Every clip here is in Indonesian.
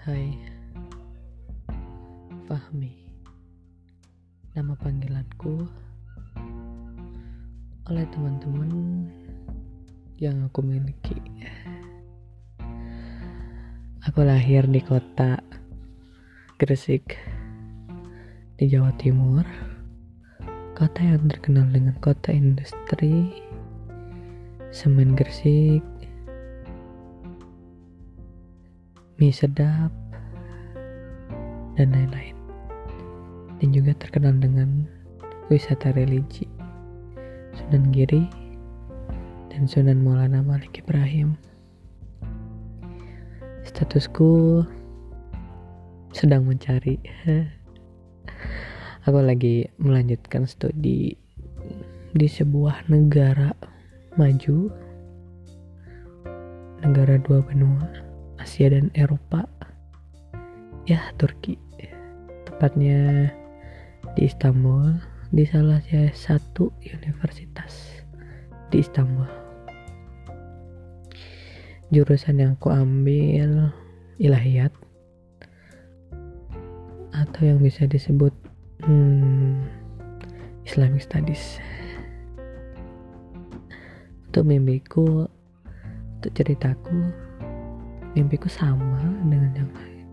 Hai, Fahmi. Nama panggilanku oleh teman-teman yang aku miliki. Aku lahir di kota Gresik di Jawa Timur. Kota yang terkenal dengan kota industri, semen Gresik, mie sedap, dan lain-lain. Dan juga terkenal dengan wisata religi Sunan Giri dan Sunan Maulana Malik Ibrahim. Statusku sedang mencari. Aku lagi melanjutkan studi di sebuah negara maju, negara dua benua, Asia dan Eropa. Ya, Turki. Tepatnya di Istanbul, di salah satu universitas di Istanbul. Jurusan yang aku ambil ilahiyat, atau yang bisa disebut Islamic Studies. Untuk mimpiku, untuk ceritaku, mimpiku sama dengan yang lain.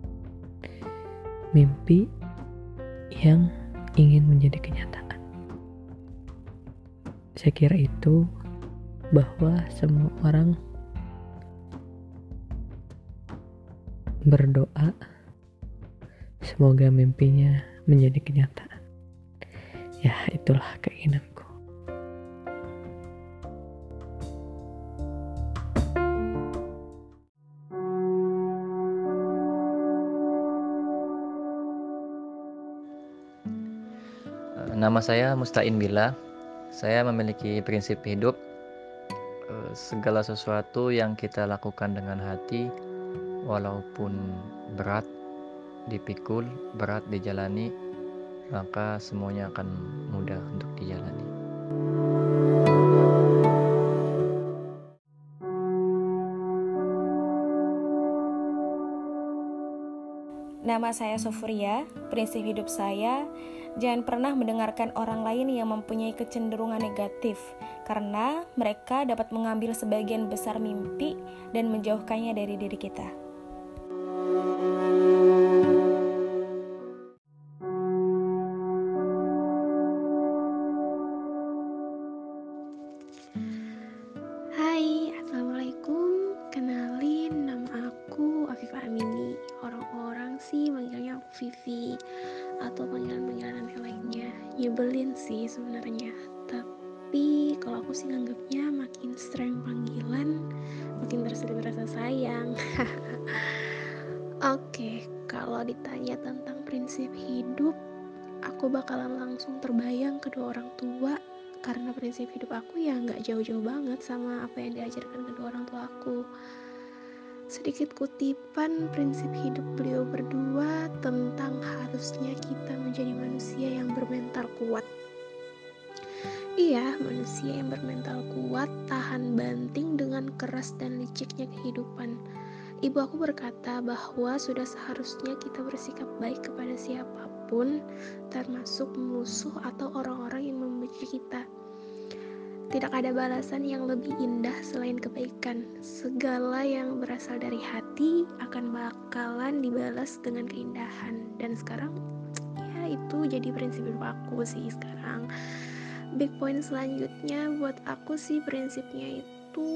Mimpi yang ingin menjadi kenyataan. Saya kira itu bahwa semua orang berdoa semoga mimpinya menjadi kenyataan. Ya, itulah keinginanku. Nama saya Mustain Bila. Saya memiliki prinsip hidup, segala sesuatu yang kita lakukan dengan hati, walaupun berat dipikul, berat dijalani, maka semuanya akan mudah untuk dijalani. Nama saya Sofuria. Prinsip hidup saya, jangan pernah mendengarkan orang lain yang mempunyai kecenderungan negatif, karena mereka dapat mengambil sebagian besar mimpi dan menjauhkannya dari diri kita. Hai, Assalamualaikum. Kenalin, nama aku Afifah Amini. Orang-orang sih manggilnya aku Vivi atau panggilan-panggilan aneh lainnya. Nyebelin sih sebenarnya. Tapi kalau aku sih nganggapnya makin sering panggilan, makin berasa sayang. Oke, kalau ditanya tentang prinsip hidup, aku bakalan langsung terbayang kedua orang tua, karena prinsip hidup aku ya nggak jauh-jauh banget sama apa yang diajarkan kedua orang tua aku. Sedikit kutipan prinsip hidup beliau berdua tentang harusnya kita menjadi manusia yang bermental kuat. Iya, manusia yang bermental kuat, tahan banting dengan keras dan liciknya kehidupan. Ibu aku berkata bahwa sudah seharusnya kita bersikap baik kepada siapapun, termasuk musuh atau orang-orang yang membenci kita. Tidak ada balasan yang lebih indah selain kebaikan. Segala yang berasal dari hati akan bakalan dibalas dengan keindahan. Dan sekarang, ya itu jadi prinsip hidup aku sih sekarang. Big point selanjutnya buat aku sih prinsipnya itu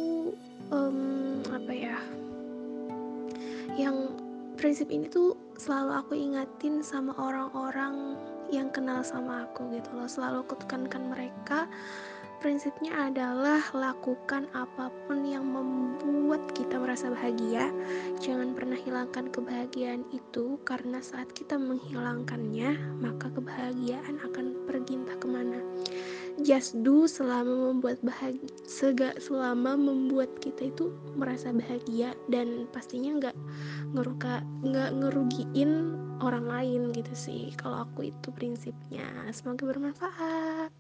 yang prinsip ini tuh selalu aku ingatin sama orang-orang yang kenal sama aku gitu loh. Selalu aku tekankan mereka, prinsipnya adalah lakukan apapun yang membuat kita merasa bahagia. Jangan pernah hilangkan kebahagiaan itu, karena saat kita menghilangkannya, maka kebahagiaan akan pergi entah kemana. Just do selama membuat kita itu merasa bahagia, dan pastinya nggak ngerugiin orang lain gitu sih. Kalau aku itu prinsipnya. Semoga bermanfaat.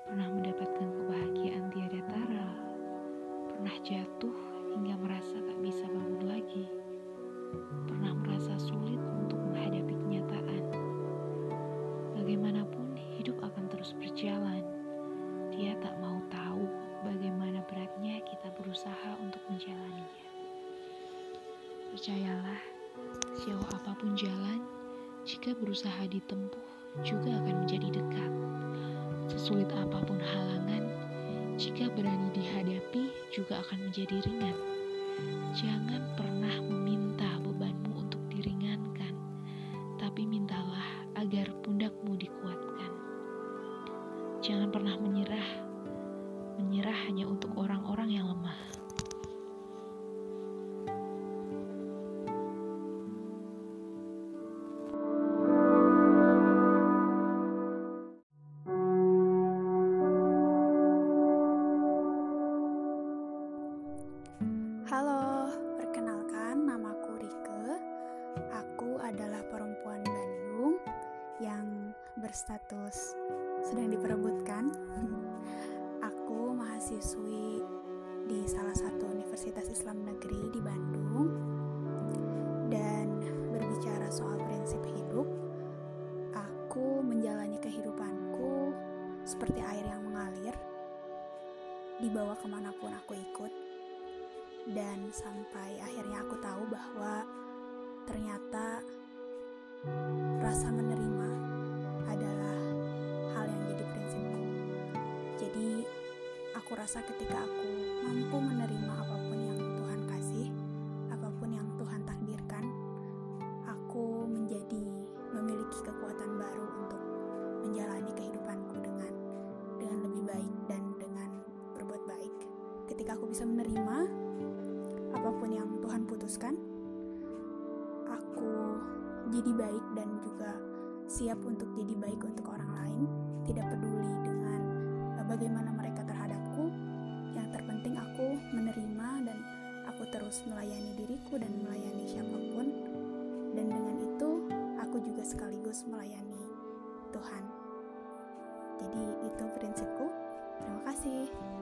Pernah mendapatkan kebahagiaan tiada tara, pernah jatuh hingga merasa tak bisa bangun lagi, pernah merasa sulit untuk menghadapi kenyataan. Bagaimanapun hidup akan terus berjalan. Dia tak mau tahu bagaimana beratnya kita berusaha untuk menjalaninya. Percayalah, sejauh apapun jalan, jika berusaha ditempuh juga akan menjadi dekat. Sesulit apapun halangan, jika berani dihadapi juga akan menjadi ringan. Jangan pernah meminta bebanmu untuk diringankan, tapi mintalah agar pundakmu dikuatkan. Jangan pernah menyerah hanya untuk orang-orang yang lemah. Halo, perkenalkan namaku Rike. Aku adalah perempuan Bandung yang berstatus sedang diperebutkan. Aku mahasiswi di salah satu universitas Islam negeri di Bandung. Dan berbicara soal prinsip hidup, aku menjalani kehidupanku seperti air yang mengalir, dibawa kemanapun aku ikut. Dan sampai akhirnya aku tahu bahwa ternyata rasa menerima adalah hal yang jadi prinsipku. Jadi aku rasa ketika aku mampu menerima apapun yang Tuhan kasih, apapun yang Tuhan takdirkan, aku menjadi memiliki kekuatan baru untuk menjalani kehidupanku dengan lebih baik dan dengan berbuat baik. Ketika aku bisa menerima apapun yang Tuhan putuskan, aku jadi baik dan juga siap untuk jadi baik untuk orang lain, tidak peduli dengan bagaimana mereka terhadapku. Yang terpenting aku menerima dan aku terus melayani diriku dan melayani siapapun, dan dengan itu aku juga sekaligus melayani Tuhan. Jadi itu prinsipku. Terima kasih.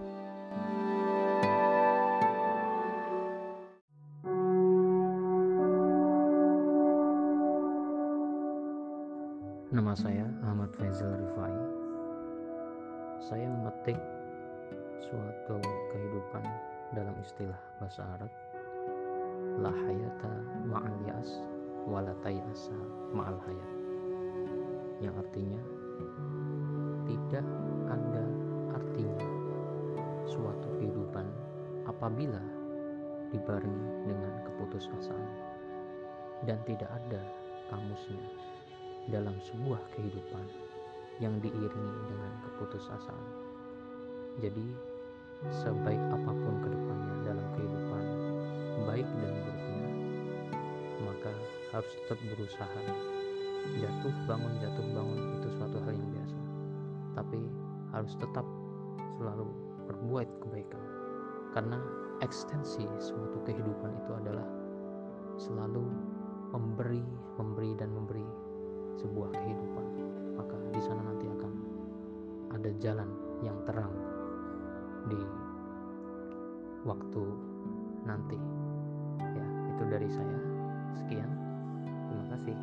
Nama saya Ahmad Faizal Rifai. Saya memetik suatu kehidupan dalam istilah bahasa Arab, la hayata ma'al yas wa la tayasa ma'al hayat, yang artinya tidak ada artinya suatu kehidupan apabila dibarengi dengan keputusasaan, dan tidak ada kamusnya dalam sebuah kehidupan yang diiringi dengan keputusasaan. Jadi sebaik apapun kedepannya dalam kehidupan, baik dan buruknya, maka harus tetap berusaha. Jatuh bangun itu suatu hal yang biasa, tapi harus tetap selalu berbuat kebaikan, karena ekstensi suatu kehidupan itu adalah selalu memberi dan memberi sebuah kehidupan. Maka di sana nanti akan ada jalan yang terang di waktu nanti. Ya, itu dari saya. Sekian. Terima kasih.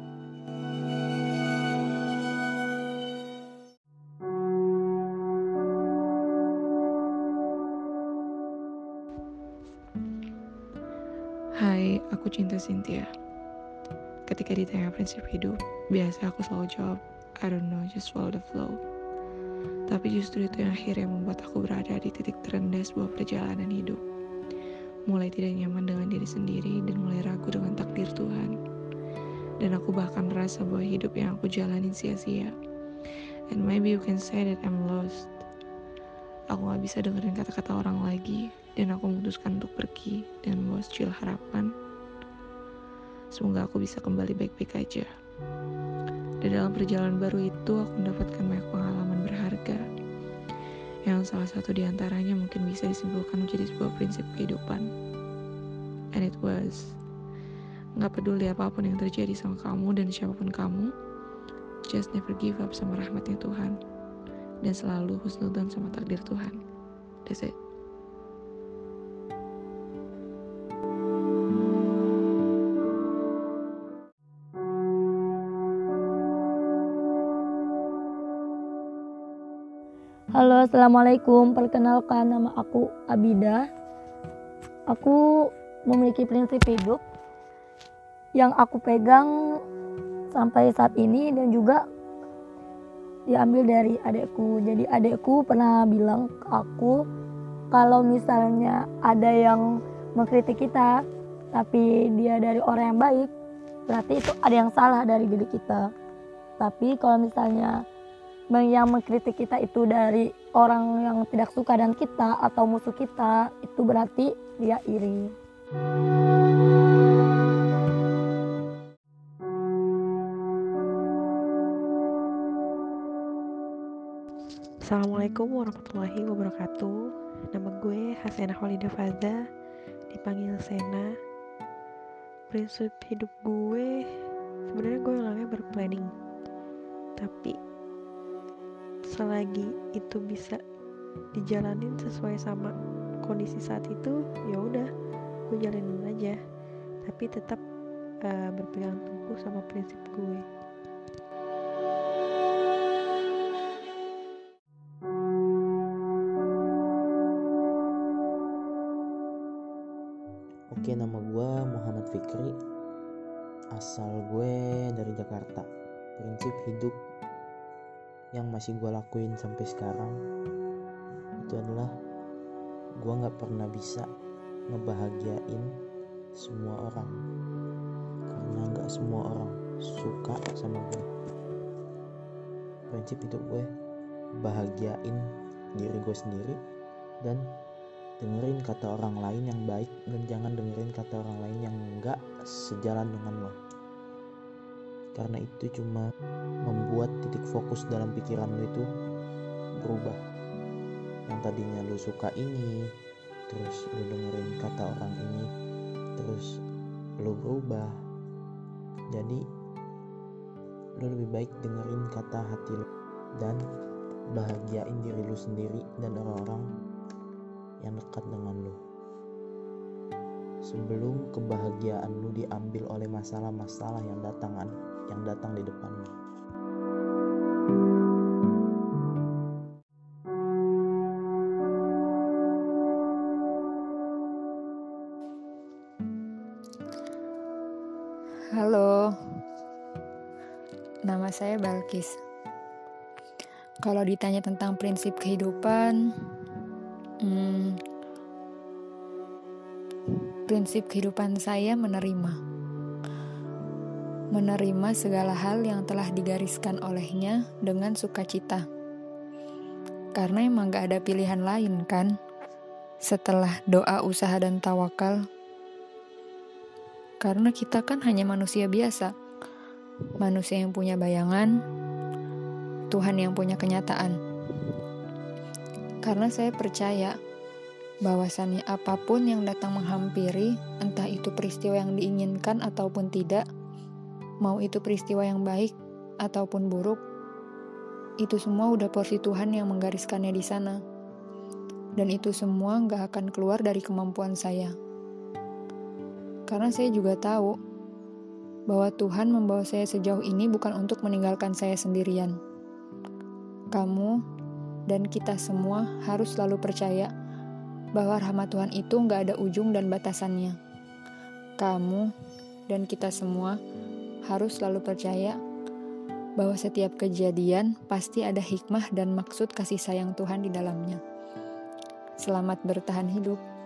Hai, aku Cinta Cynthia. Ketika ditanya prinsip hidup, biasa aku selalu jawab, I don't know, just follow the flow. Tapi justru itu yang akhirnya membuat aku berada di titik terendah sebuah perjalanan hidup. Mulai tidak nyaman dengan diri sendiri dan mulai ragu dengan takdir Tuhan. Dan aku bahkan merasa bahwa hidup yang aku jalanin sia-sia. And maybe you can say that I'm lost. Aku gak bisa dengerin kata-kata orang lagi, dan aku memutuskan untuk pergi dan membawa secuil harapan. Semoga aku bisa kembali baik-baik aja. Dan dalam perjalanan baru itu, aku mendapatkan banyak pengalaman berharga, yang salah satu diantaranya mungkin bisa disimpulkan menjadi sebuah prinsip kehidupan. And it was, gak peduli apapun yang terjadi sama kamu dan siapapun kamu, just never give up sama rahmatnya Tuhan. dan selalu husnudzon sama takdir Tuhan. That's it. Halo, assalamualaikum. Perkenalkan, nama aku Abida. Aku memiliki prinsip hidup yang aku pegang sampai saat ini dan juga diambil dari adekku. Jadi adekku pernah bilang ke aku, kalau misalnya ada yang mengkritik kita tapi dia dari orang yang baik, berarti itu ada yang salah dari diri kita. Tapi kalau misalnya yang mengkritik kita itu dari orang yang tidak suka dengan kita atau musuh kita, itu berarti dia iri. Assalamualaikum warahmatullahi wabarakatuh. Nama gue Hasenah Walidah Faza, dipanggil Sena. Prinsip hidup gue, sebenarnya gue orangnya berplanning, tapi selagi itu bisa dijalanin sesuai sama kondisi saat itu, ya udah gue jalanin aja, tapi tetap berpegang teguh sama prinsip gue. Oke, nama gue Muhammad Fikri, asal gue dari Jakarta. Prinsip hidup yang masih gue lakuin sampai sekarang itu adalah gue gak pernah bisa ngebahagiain semua orang, karena gak semua orang suka sama gue. Prinsip hidup gue bahagiain diri gue sendiri dan dengerin kata orang lain yang baik, dan jangan dengerin kata orang lain yang gak sejalan dengan lo, karena itu cuma membuat titik fokus dalam pikiran lo itu berubah. Yang tadinya lo suka ini, terus lo dengerin kata orang ini, terus lo berubah. Jadi lo lebih baik dengerin kata hati lo dan bahagiain diri lo sendiri dan orang-orang yang dekat dengan lo, sebelum kebahagiaan lo diambil oleh masalah-masalah yang datang di depan lo. Halo, nama saya Balkis. Kalau ditanya tentang prinsip kehidupan, prinsip kehidupan saya menerima segala hal yang telah digariskan olehnya dengan sukacita. Karena emang gak ada pilihan lain kan, setelah doa, usaha, dan tawakal. Karena kita kan hanya manusia biasa, manusia yang punya bayangan, Tuhan yang punya kenyataan. Karena saya percaya bahwasannya apapun yang datang menghampiri, entah itu peristiwa yang diinginkan ataupun tidak, mau itu peristiwa yang baik ataupun buruk, itu semua udah porsi Tuhan yang menggariskannya di sana. Dan itu semua gak akan keluar dari kemampuan saya. Karena saya juga tahu bahwa Tuhan membawa saya sejauh ini bukan untuk meninggalkan saya sendirian. Kamu dan kita semua harus selalu percaya bahwa rahmat Tuhan itu gak ada ujung dan batasannya. Kamu dan kita semua harus selalu percaya bahwa setiap kejadian pasti ada hikmah dan maksud kasih sayang Tuhan di dalamnya. Selamat bertahan hidup.